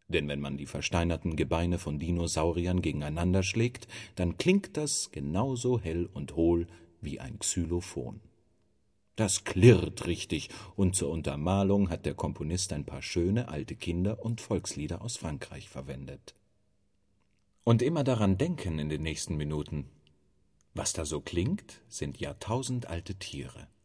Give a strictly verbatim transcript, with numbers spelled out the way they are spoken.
Denn wenn man die versteinerten Gebeine von Dinosauriern gegeneinander schlägt, dann klingt das genauso hell und hohl wie ein Xylophon. Das klirrt richtig, und zur Untermalung hat der Komponist ein paar schöne alte Kinder- und Volkslieder aus Frankreich verwendet. Und immer daran denken in den nächsten Minuten. Was da so klingt, sind jahrtausendalte Tiere.